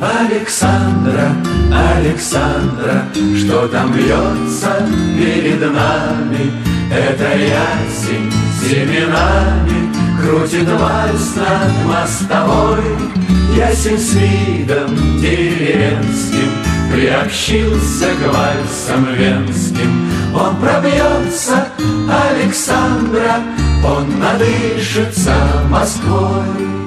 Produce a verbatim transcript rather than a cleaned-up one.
Александра, Александра, что там льется перед нами? Это ясень семенами крутит вальс над мостовой. Ясень с видом деревенским приобщился к вальсам венским. Он пробьется, Александра, он надышится Москвой.